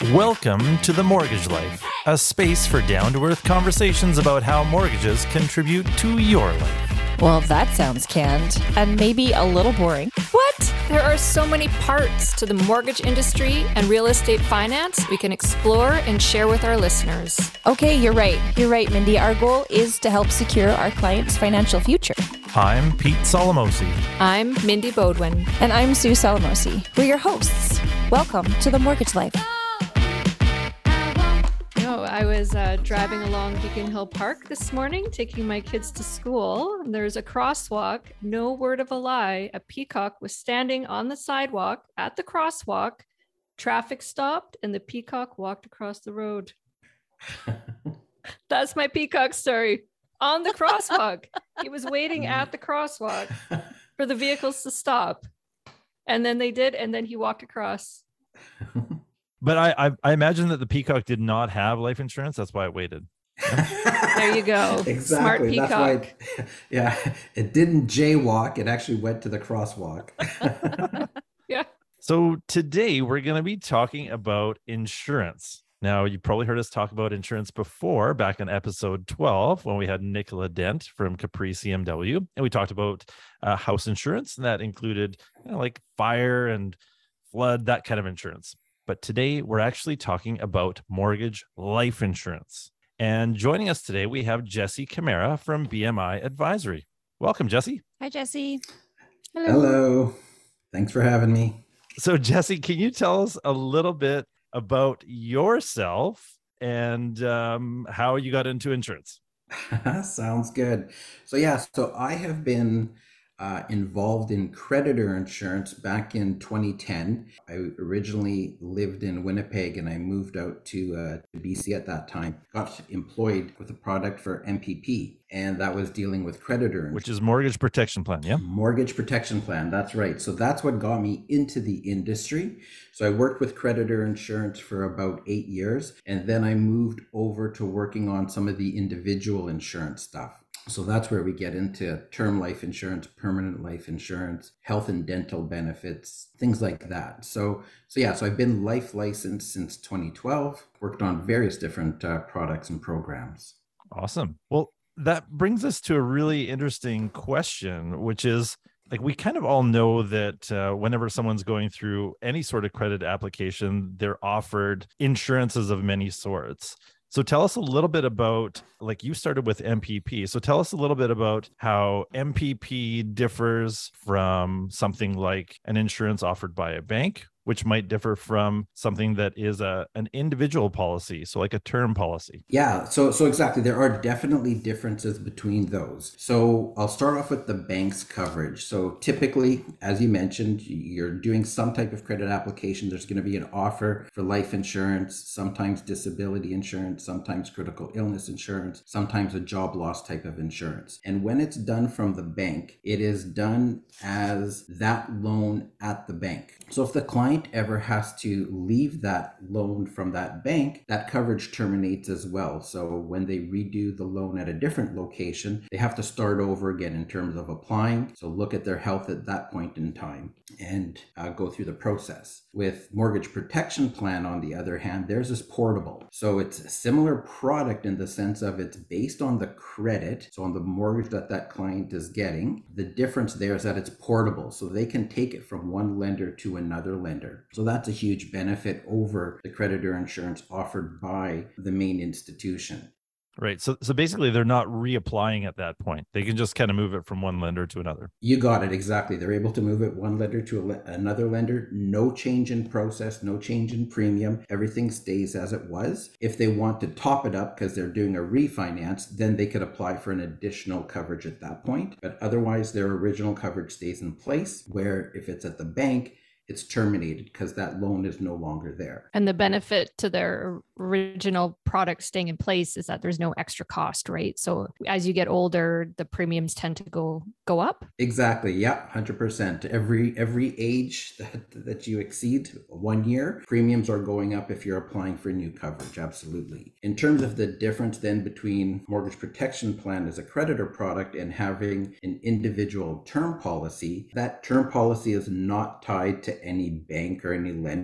Welcome to The Mortgage Life, a space for down-to-earth conversations about how mortgages contribute to your life. Well, that sounds canned and maybe a little boring. What? There are so many parts to the mortgage industry and real estate finance we can explore and share with our listeners. Okay, you're right. You're right, Mindy. Our goal is to help secure our clients' financial future. I'm Pete Solomosi. I'm Mindy Bodwin. And I'm Sue Solomosi. We're your hosts. Welcome to The Mortgage Life. I was driving along Beacon Hill Park this morning, taking my kids to school. There's a crosswalk, no word of a lie. A peacock was standing on the sidewalk at the crosswalk. Traffic stopped and the peacock walked across the road. That's my peacock story. On the crosswalk. He was waiting at the crosswalk for the vehicles to stop. And then they did, and then he walked across. But I imagine that the peacock did not have life insurance. That's why it waited. There you go. Exactly. Smart peacock. That's why it didn't jaywalk. It actually went to the crosswalk. Yeah. So today we're going to be talking about insurance. Now, you probably heard us talk about insurance before, back in episode 12, when we had Nicola Dent from Capri CMW. And we talked about house insurance, and that included like fire and flood, that kind of insurance. But today we're actually talking about mortgage life insurance. And joining us today, we have Jesse Camara from BMI Advisory. Welcome, Jesse. Hi, Jesse. Hello. Thanks for having me. So, Jesse, can you tell us a little bit about yourself and how you got into insurance? Sounds good. So I have been involved in creditor insurance back in 2010. I originally lived in Winnipeg and I moved out to BC at that time. Got employed with a product for MPP, and that was dealing with creditor insurance. Which is Mortgage Protection Plan, yeah? Mortgage Protection Plan, that's right. So that's what got me into the industry. So I worked with creditor insurance for about 8 years, and then I moved over to working on some of the individual insurance stuff. So that's where we get into term life insurance, permanent life insurance, health and dental benefits, things like that. So I've been life licensed since 2012, worked on various different products and programs. Awesome. Well, that brings us to a really interesting question, which is, like, we kind of all know that whenever someone's going through any sort of credit application, they're offered insurances of many sorts. So tell us a little bit about, like, you started with MPP. So tell us a little bit about how MPP differs from something like an insurance offered by a bank, which might differ from something that is an individual policy, so like a term policy. Yeah, so exactly. There are definitely differences between those. So I'll start off with the bank's coverage. So typically, as you mentioned, you're doing some type of credit application. There's going to be an offer for life insurance, sometimes disability insurance, sometimes critical illness insurance, sometimes a job loss type of insurance. And when it's done from the bank, it is done as that loan at the bank. So if the client ever has to leave that loan from that bank, that coverage terminates as well. So when they redo the loan at a different location, they have to start over again in terms of applying. So look at their health at that point in time and go through the process. With Mortgage Protection Plan, on the other hand, theirs is portable. So it's a similar product in the sense of it's based on the credit, so on the mortgage that client is getting. The difference there is that it's portable, so they can take it from one lender to another lender. So that's a huge benefit over the creditor insurance offered by the main institution. Right. So basically, they're not reapplying at that point. They can just kind of move it from one lender to another. You got it. Exactly. They're able to move it one lender to another lender. No change in process, no change in premium. Everything stays as it was. If they want to top it up because they're doing a refinance, then they could apply for an additional coverage at that point. But otherwise, their original coverage stays in place, where if it's at the bank, it's terminated because that loan is no longer there. And the benefit to their original product staying in place is that there's no extra cost, right? So as you get older, the premiums tend to go up. Exactly. Yeah, 100%. Every age that you exceed 1 year, premiums are going up if you're applying for new coverage. Absolutely. In terms of the difference then between Mortgage Protection Plan as a creditor product and having an individual term policy, that term policy is not tied to any bank or any lender.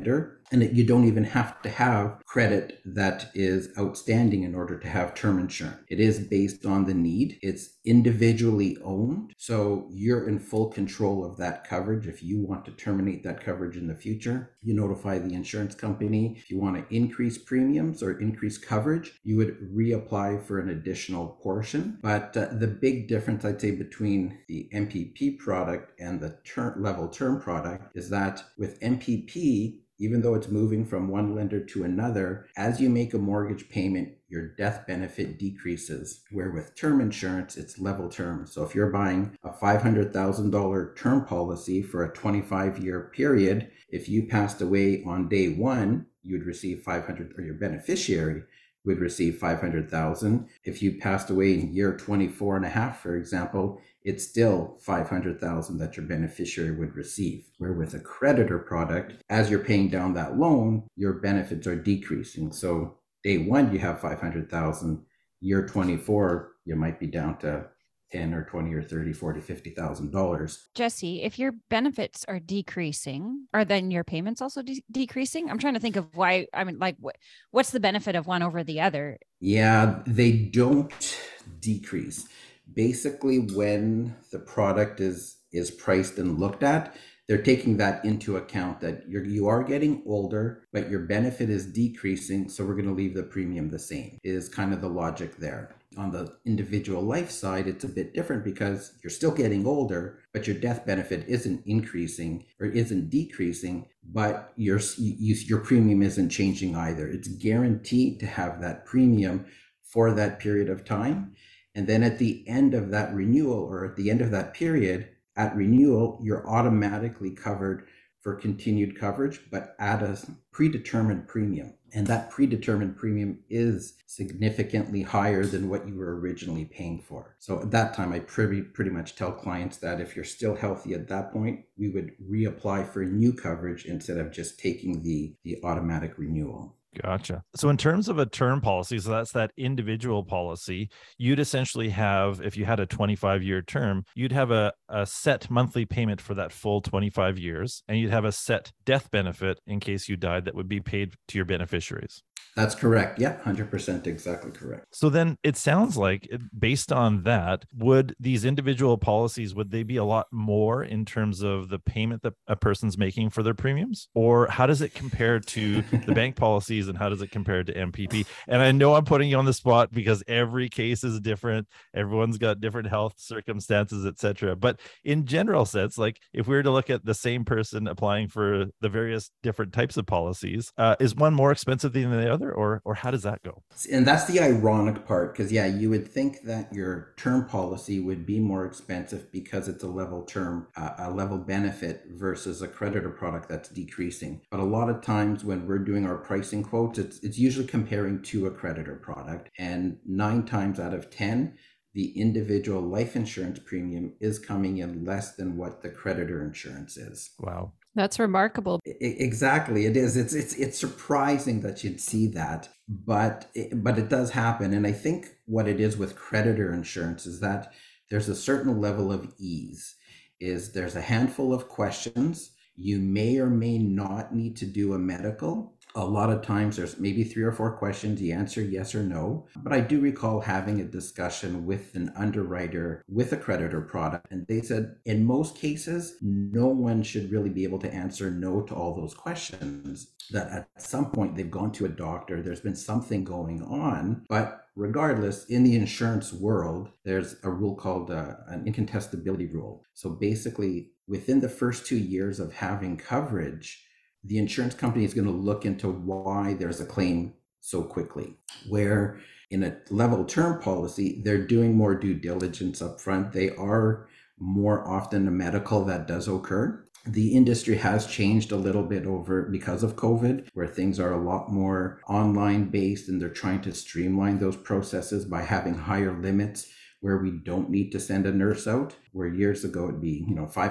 And you don't even have to have credit that is outstanding in order to have term insurance. It is based on the need. It's individually owned. So you're in full control of that coverage. If you want to terminate that coverage in the future, you notify the insurance company. If you want to increase premiums or increase coverage, you would reapply for an additional portion. But the big difference, I'd say, between the MPP product and the level term product is that with MPP, even though it's moving from one lender to another, as you make a mortgage payment, your death benefit decreases. Where with term insurance, it's level term. So if you're buying a $500,000 term policy for a 25-year period, if you passed away on day one, you'd receive 500, or your beneficiary would receive 500,000. If you passed away in year 24 and a half, for example, it's still 500,000 that your beneficiary would receive. Where with a creditor product, as you're paying down that loan, your benefits are decreasing. So day one, you have 500,000. Year 24, you might be down to 10 or 20 or 30, 40, $50,000. Jesse, if your benefits are decreasing, are then your payments also decreasing? I'm trying to think of why. I mean, like, what's the benefit of one over the other? Yeah, they don't decrease. Basically, when the product is priced and looked at, they're taking that into account, that you are getting older, but your benefit is decreasing, so we're going to leave the premium the same, is kind of the logic there. On the individual life side, it's a bit different because you're still getting older, but your death benefit isn't increasing or isn't decreasing, but your premium isn't changing either. It's guaranteed to have that premium for that period of time. And then at the end of that renewal, or at the end of that period, at renewal, you're automatically covered for continued coverage, but at a predetermined premium. And that predetermined premium is significantly higher than what you were originally paying for. So at that time, I pretty much tell clients that if you're still healthy at that point, we would reapply for new coverage instead of just taking the automatic renewal. Gotcha. So in terms of a term policy, so that's that individual policy, you'd essentially have, if you had a 25-year term, you'd have a set monthly payment for that full 25 years, and you'd have a set death benefit in case you died that would be paid to your beneficiaries. That's correct. Yeah, 100% exactly correct. So then it sounds like, based on that, would these individual policies, would they be a lot more in terms of the payment that a person's making for their premiums? Or how does it compare to the bank policies, and how does it compare to MPP? And I know I'm putting you on the spot because every case is different. Everyone's got different health circumstances, etc. But in general sense, like if we were to look at the same person applying for the various different types of policies, is one more expensive than the other? Or how does that go? And that's the ironic part, because you would think that your term policy would be more expensive because it's a level term, a level benefit versus a creditor product that's decreasing. But a lot of times when we're doing our pricing quotes, it's usually comparing to a creditor product, and 9 times out of 10, the individual life insurance premium is coming in less than what the creditor insurance is. Wow. That's remarkable. Exactly, it is. It's surprising that you'd see that, but it does happen. And I think what it is with creditor insurance is that there's a certain level of ease. There's a handful of questions. You may or may not need to do a medical. A lot of times there's maybe 3 or 4 questions. You answer yes or no. But I do recall having a discussion with an underwriter with a creditor product, and they said in most cases, no one should really be able to answer no to all those questions. That at some point they've gone to a doctor, there's been something going on. But regardless, in the insurance world, there's a rule called an incontestability rule. So basically, within the first 2 years of having coverage, the insurance company is going to look into why there's a claim so quickly. Where in a level term policy, they're doing more due diligence up front. They are more often a medical that does occur. The industry has changed a little bit because of COVID, where things are a lot more online based, and they're trying to streamline those processes by having higher limits where we don't need to send a nurse out. Where years ago it'd be,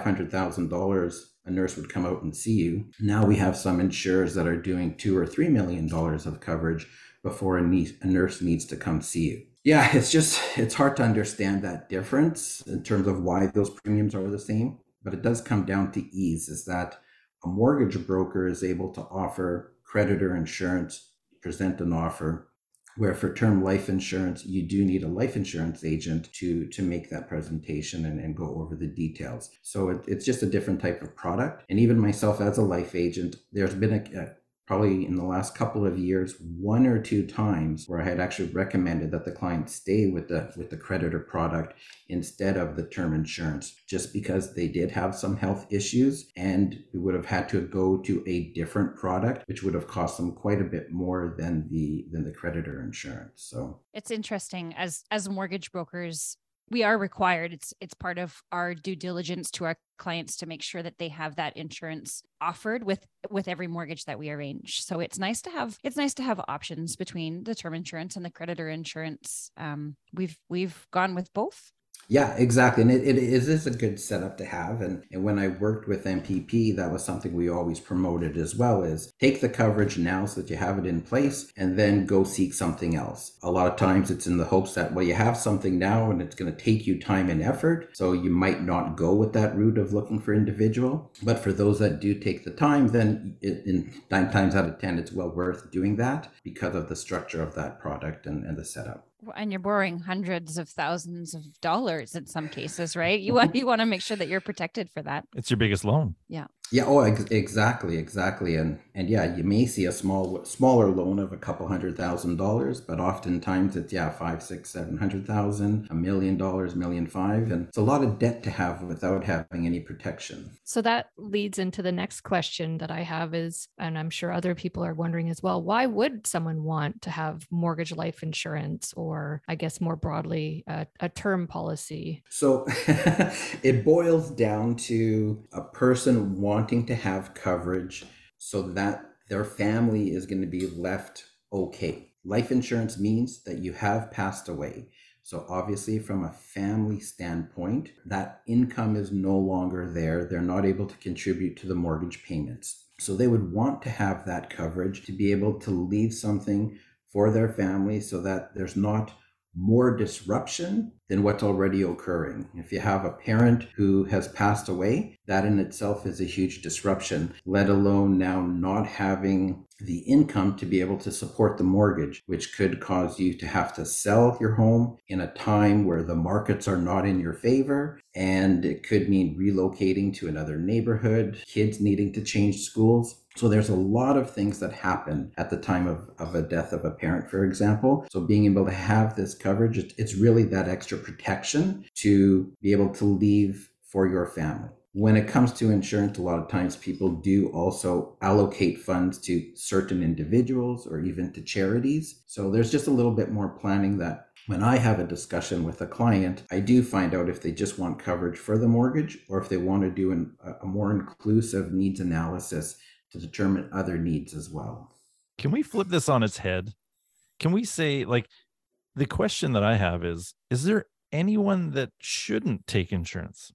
$500,000, a nurse would come out and see you. Now we have some insurers that are doing $2 or $3 million of coverage before a nurse needs to come see you. Yeah, it's hard to understand that difference in terms of why those premiums are the same, but it does come down to ease. Is that a mortgage broker is able to offer creditor insurance, present an offer, where for term life insurance, you do need a life insurance agent to make that presentation and go over the details. So it's just a different type of product. And even myself as a life agent, there's been probably in the last couple of years, 1 or 2 times where I had actually recommended that the client stay with the creditor product instead of the term insurance, just because they did have some health issues and we would have had to go to a different product, which would have cost them quite a bit more than the creditor insurance. So it's interesting as mortgage brokers, we are required. It's part of our due diligence to our clients to make sure that they have that insurance offered with every mortgage that we arrange. So it's nice to have options between the term insurance and the creditor insurance. We've gone with both. Yeah, exactly. And it is a good setup to have. And when I worked with MPP, that was something we always promoted as well, is take the coverage now so that you have it in place and then go seek something else. A lot of times it's in the hopes that, well, you have something now and it's going to take you time and effort. So you might not go with that route of looking for individual. But for those that do take the time, then in 9 times out of 10, it's well worth doing that because of the structure of that product and the setup. And you're borrowing hundreds of thousands of dollars in some cases, right? You want to make sure that you're protected for that. It's your biggest loan. Yeah. Yeah. Oh, exactly. And yeah, you may see a smaller loan of a couple $100,000, but oftentimes it's 5, 6, 700,000, $1 million, $1.5 million. And it's a lot of debt to have without having any protection. So that leads into the next question that I have is, and I'm sure other people are wondering as well, why would someone want to have mortgage life insurance, or I guess more broadly, a term policy? So it boils down to a person wanting to have coverage so that their family is going to be left okay. Life insurance means that you have passed away. So obviously from a family standpoint, that income is no longer there. They're not able to contribute to the mortgage payments. So they would want to have that coverage to be able to leave something for their family so that there's not more disruption than what's already occurring. If you have a parent who has passed away, that in itself is a huge disruption, let alone now not having the income to be able to support the mortgage, which could cause you to have to sell your home in a time where the markets are not in your favor. And it could mean relocating to another neighborhood, kids needing to change schools. So there's a lot of things that happen at the time of a death of a parent, for example. So being able to have this coverage, it's really that extra protection to be able to leave for your family. When it comes to insurance, a lot of times people do also allocate funds to certain individuals or even to charities. So there's just a little bit more planning that when I have a discussion with a client, I do find out if they just want coverage for the mortgage or if they want to do a more inclusive needs analysis to determine other needs as well. Can we flip this on its head? Can we say, like, the question that I have is there anyone that shouldn't take insurance?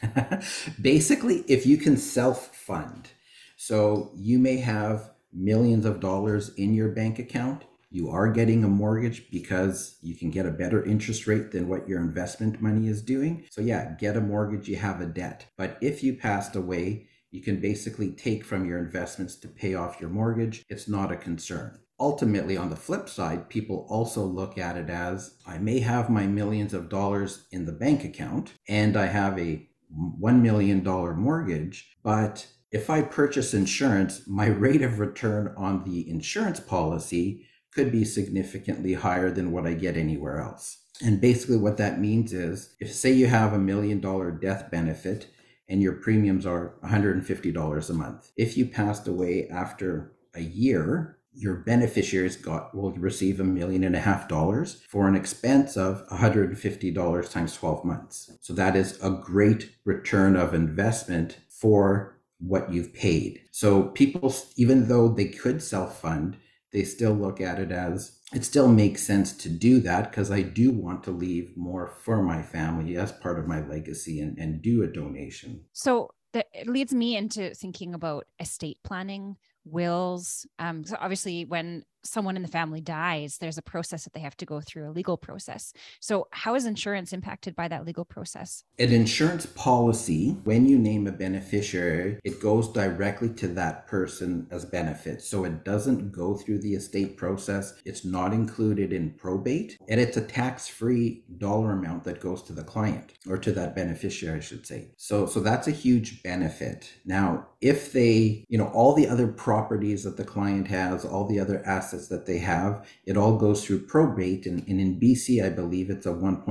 Basically, if you can self-fund, so you may have millions of dollars in your bank account, you are getting a mortgage because you can get a better interest rate than what your investment money is doing. So yeah, get a mortgage, you have a debt. But if you passed away, you can basically take from your investments to pay off your mortgage. It's not a concern. Ultimately, on the flip side, people also look at it as, I may have my millions of dollars in the bank account and I have a $1 million mortgage, but if I purchase insurance, my rate of return on the insurance policy could be significantly higher than what I get anywhere else. And basically what that means is, if say you have $1 million death benefit and your premiums are $150 a month, if you passed away after a year, your beneficiaries will receive $1.5 million for an expense of $150 times 12 months. So that is a great return of investment for what you've paid. So people, even though they could self-fund, they still look at it as, it still makes sense to do that because I do want to leave more for my family as part of my legacy and do a donation. So it leads me into thinking about estate planning, wills. So obviously when someone in the family dies, there's a process that they have to go through, a legal process. So how is insurance impacted by that legal process? An insurance policy, when you name a beneficiary, it goes directly to that person as benefit. So it doesn't go through the estate process. It's not included in probate, and it's a tax-free dollar amount that goes to the client, or to that beneficiary, I should say. So that's a huge benefit. Now, if they, all the other properties that the client has, all the other assets that they have, it all goes through probate. And in BC, I believe it's a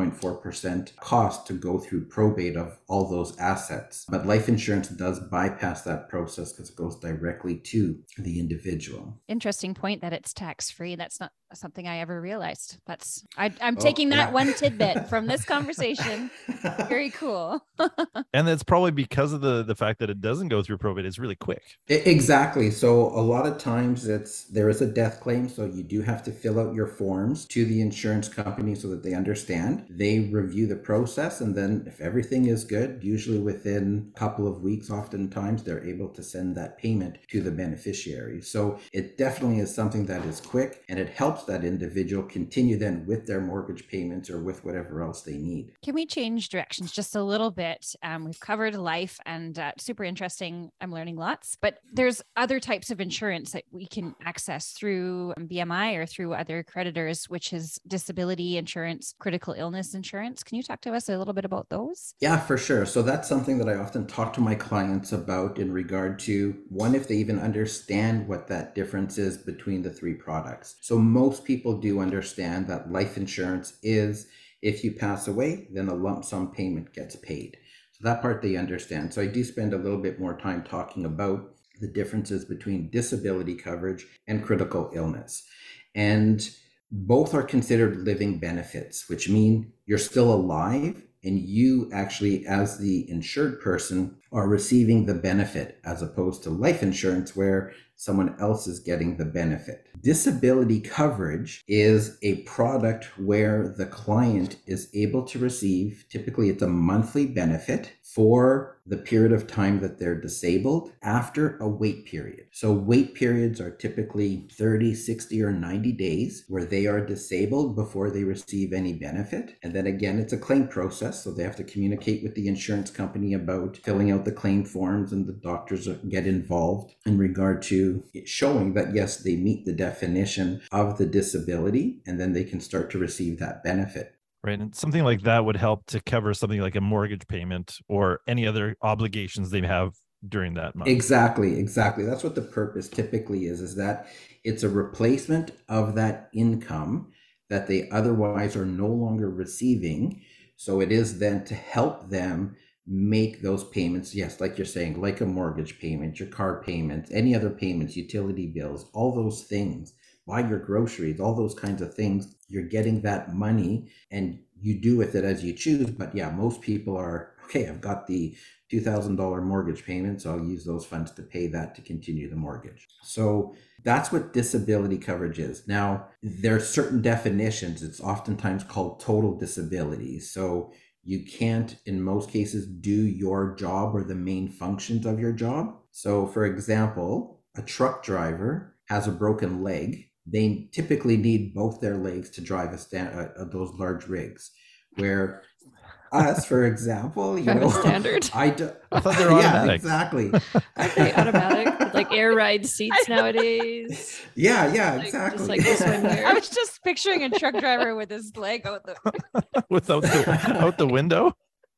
1.4% cost to go through probate of all those assets. But life insurance does bypass that process because it goes directly to the individual. Interesting point that it's tax-free. That's not something I ever realized. I'm taking that one tidbit from this conversation. Very cool. And it's probably because of the fact that it doesn't go through probate. It's really quick. Exactly. So a lot of times there is a death claim. So you do have to fill out your forms to the insurance company so that they understand. They review the process. And then if everything is good, usually within a couple of weeks, oftentimes they're able to send that payment to the beneficiary. So it definitely is something that is quick, and it helps that individual continue then with their mortgage payments or with whatever else they need. Can we change directions just a little bit? We've covered life, and super interesting. I'm learning lots, but there's other types of insurance that we can access through BMI or through other creditors, which is disability insurance, critical illness insurance. Can you talk to us a little bit about those? Yeah, for sure. So that's something that I often talk to my clients about in regard to, one, if they even understand what that difference is between the three products. So most people do understand that life insurance is, if you pass away, then a lump sum payment gets paid. So that part they understand. So I do spend a little bit more time talking about the differences between disability coverage and critical illness. And both are considered living benefits, which mean you're still alive, and you actually, as the insured person, are receiving the benefit, as opposed to life insurance where someone else is getting the benefit. Disability coverage is a product where the client is able to receive, typically it's a monthly benefit for the period of time that they're disabled after a wait period. So wait periods are typically 30, 60, or 90 days where they are disabled before they receive any benefit. And then again, it's a claim process. So they have to communicate with the insurance company about filling out the claim forms, and the doctors get involved in regard to showing that, yes, they meet the definition of the disability, and then they can start to receive that benefit. Right. And something like that would help to cover something like a mortgage payment or any other obligations they have during that month. Exactly. That's what the purpose typically is that it's a replacement of that income that they otherwise are no longer receiving. So it is then to help them make those payments. Yes, like you're saying, like a mortgage payment, your car payments, any other payments, utility bills, all those things, buy your groceries, all those kinds of things. You're getting that money and you do with it as you choose. But yeah, most people are, okay, I've got the $2,000 mortgage payment, so I'll use those funds to pay that to continue the mortgage. So that's what disability coverage is. Now, there are certain definitions. It's oftentimes called total disability. So you can't, in most cases, do your job or the main functions of your job. So for example, a truck driver has a broken leg. They typically need both their legs to drive those large rigs, where us, for example, standard. I thought they were automatic. Yeah, exactly. Okay, automatic, like air ride seats nowadays. Yeah, Like, exactly. just like this one here. I was just picturing a truck driver with his leg out Without out the window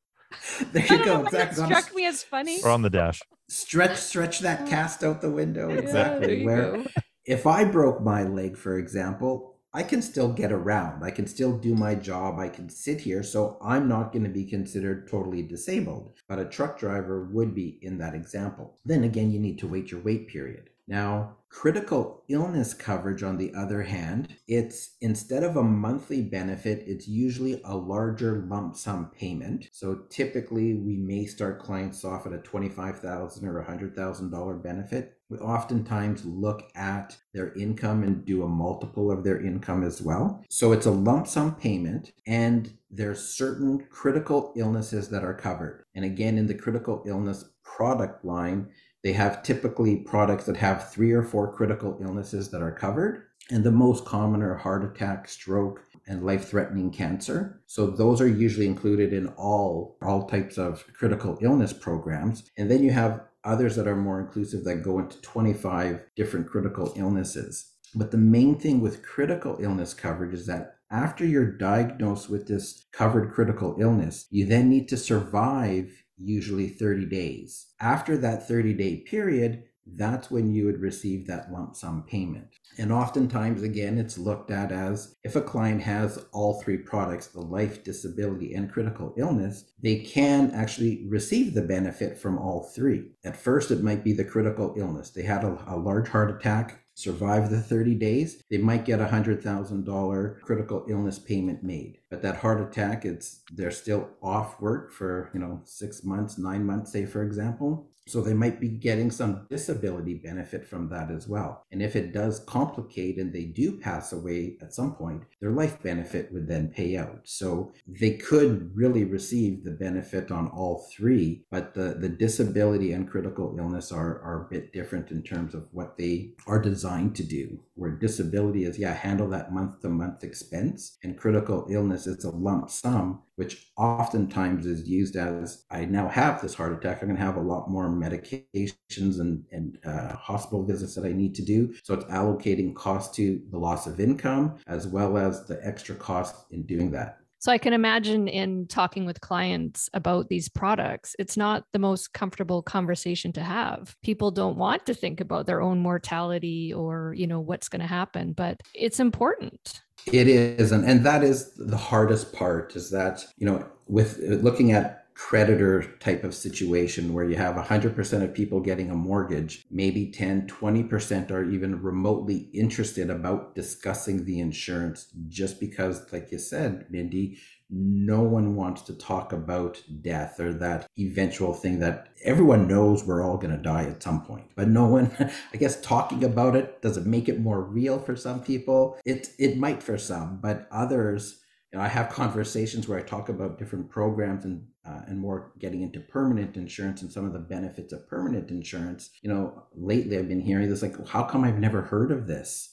There you go. Exactly. Struck me as funny. or on the dash. Stretch that cast out the window. Yeah, Exactly. there you Where go. if I broke my leg, for example, I can still get around. I can still do my job. I can sit here. So I'm not going to be considered totally disabled. But a truck driver would be in that example. Then again, you need to wait your wait period. Now, critical illness coverage, on the other hand, it's instead of a monthly benefit, it's usually a larger lump sum payment. So typically we may start clients off at a $25,000 or $100,000 benefit. We oftentimes look at their income and do a multiple of their income as well. So it's a lump sum payment, and there's certain critical illnesses that are covered. And again, in the critical illness product line, they have typically products that have 3 or 4 critical illnesses that are covered. And the most common are heart attack, stroke, and life-threatening cancer. So those are usually included in all types of critical illness programs. And then you have others that are more inclusive that go into 25 different critical illnesses. But the main thing with critical illness coverage is that after you're diagnosed with this covered critical illness, you then need to survive usually 30 days. After that 30-day period, that's when you would receive that lump sum payment. And oftentimes, again, it's looked at as if a client has all three products, the life, disability, and critical illness, they can actually receive the benefit from all three. At first, it might be the critical illness. They had a large heart attack, survive the 30 days, they might get a $100,000 critical illness payment made. But that heart attack, they're still off work for 6 months, 9 months, say, for example. So they might be getting some disability benefit from that as well. And if it does complicate and they do pass away at some point, their life benefit would then pay out. So they could really receive the benefit on all three, but the disability and critical illness are a bit different in terms of what they are designed to do. Where disability is, handle that month-to-month expense, and critical illness is a lump sum, which oftentimes is used as, I now have this heart attack, I'm going to have a lot more medications and hospital visits that I need to do. So it's allocating cost to the loss of income as well as the extra cost in doing that. So I can imagine in talking with clients about these products, it's not the most comfortable conversation to have. People don't want to think about their own mortality or, what's going to happen, but it's important. It is. And that is the hardest part, is that, with looking at creditor type of situation where you have 100% of people getting a mortgage, maybe 10, 20% are even remotely interested about discussing the insurance, just because, like you said, Mindy, no one wants to talk about death or that eventual thing that everyone knows we're all going to die at some point. But no one, I guess, talking about it, does it make it more real for some people? It might for some, but others, I have conversations where I talk about different programs and more getting into permanent insurance and some of the benefits of permanent insurance. Lately I've been hearing this, like, how come I've never heard of this?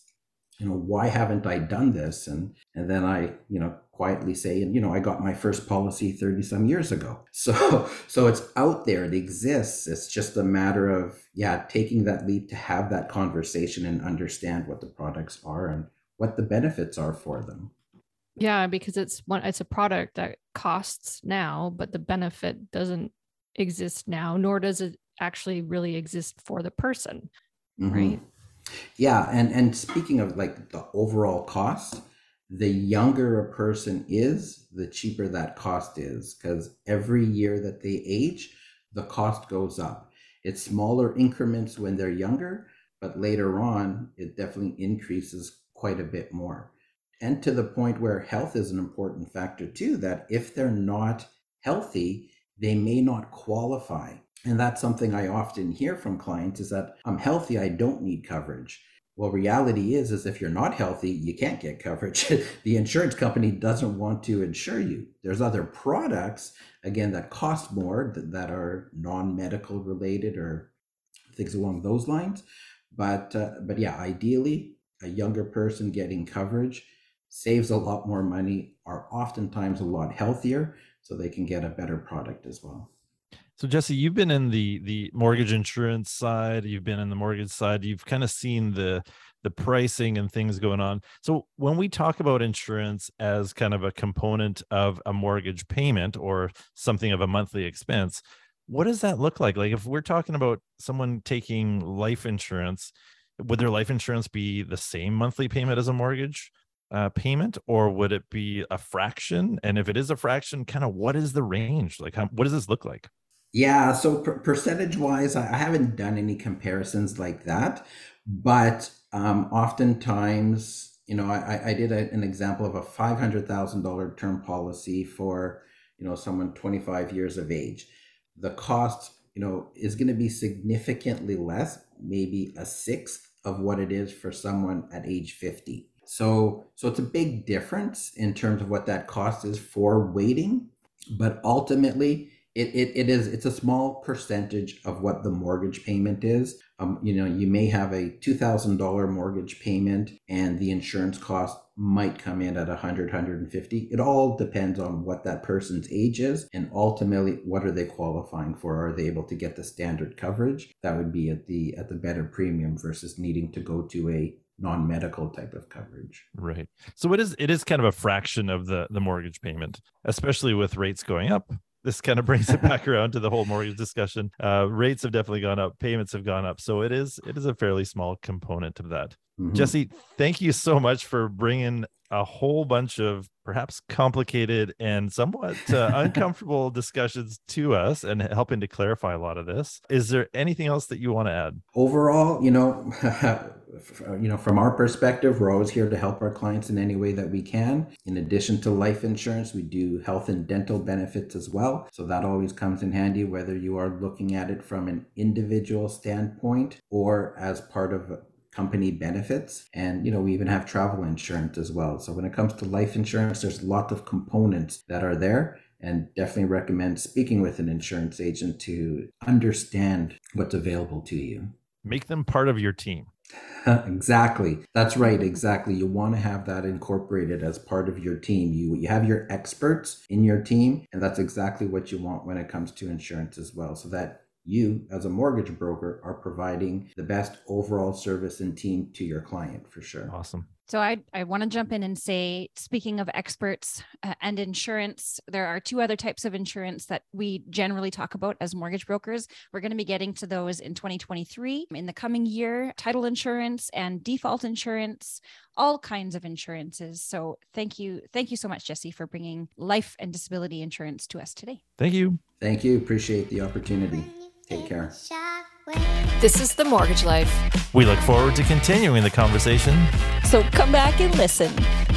Why haven't I done this? And then I, quietly say, I got my first policy 30 some years ago. So it's out there, it exists. It's just a matter of, taking that leap to have that conversation and understand what the products are and what the benefits are for them. Yeah, because it's a product that costs now, but the benefit doesn't exist now, nor does it actually really exist for the person, right? Yeah, and speaking of like the overall cost, the younger a person is, the cheaper that cost is, because every year that they age, the cost goes up. It's smaller increments when they're younger, but later on, it definitely increases quite a bit more. And to the point where health is an important factor too, that if they're not healthy, they may not qualify. And that's something I often hear from clients, is that I'm healthy, I don't need coverage. Well, reality is if you're not healthy, you can't get coverage. The insurance company doesn't want to insure you. There's other products, again, that cost more, that are non-medical related or things along those lines. But yeah, ideally, a younger person getting coverage saves a lot more money, are oftentimes a lot healthier, so they can get a better product as well. So Jesse, you've been in the mortgage insurance side, you've been in the mortgage side, you've kind of seen the pricing and things going on. So when we talk about insurance as kind of a component of a mortgage payment or something of a monthly expense, what does that look like? Like if we're talking about someone taking life insurance, would their life insurance be the same monthly payment as a mortgage payment, or would it be a fraction? And if it is a fraction, kind of what is the range? Like what does this look like? Yeah, so percentage wise, I haven't done any comparisons like that, but oftentimes, I did an example of a $500,000 term policy for, someone 25 years of age. The cost, is going to be significantly less, maybe a sixth of what it is for someone at age 50. So it's a big difference in terms of what that cost is for waiting, but ultimately, It's a small percentage of what the mortgage payment is. You may have a $2,000 mortgage payment and the insurance cost might come in at 150. It all depends on what that person's age is and ultimately what are they qualifying for? Are they able to get the standard coverage? That would be at the better premium versus needing to go to a non-medical type of coverage. Right. So it is kind of a fraction of the mortgage payment, especially with rates going up. This kind of brings it back around to the whole mortgage discussion. Rates have definitely gone up. Payments have gone up. So it is a fairly small component of that. Mm-hmm. Jesse, thank you so much for bringing a whole bunch of perhaps complicated and somewhat uncomfortable discussions to us and helping to clarify a lot of this. Is there anything else that you want to add? Overall, from our perspective, we're always here to help our clients in any way that we can. In addition to life insurance, we do health and dental benefits as well. So that always comes in handy, whether you are looking at it from an individual standpoint or as part of company benefits. And, we even have travel insurance as well. So when it comes to life insurance, there's a lot of components that are there, and definitely recommend speaking with an insurance agent to understand what's available to you. Make them part of your team. Exactly. That's right. Exactly. You want to have that incorporated as part of your team. You have your experts in your team, and that's exactly what you want when it comes to insurance as well. So that you, as a mortgage broker, are providing the best overall service and team to your client for sure. Awesome. So I want to jump in and say, speaking of experts and insurance, there are two other types of insurance that we generally talk about as mortgage brokers. We're going to be getting to those in 2023. In the coming year, title insurance and default insurance, all kinds of insurances. So thank you so much, Jesse, for bringing life and disability insurance to us today. Thank you. Thank you. Appreciate the opportunity. Take care. This is The Mortgage Life. We look forward to continuing the conversation. So come back and listen.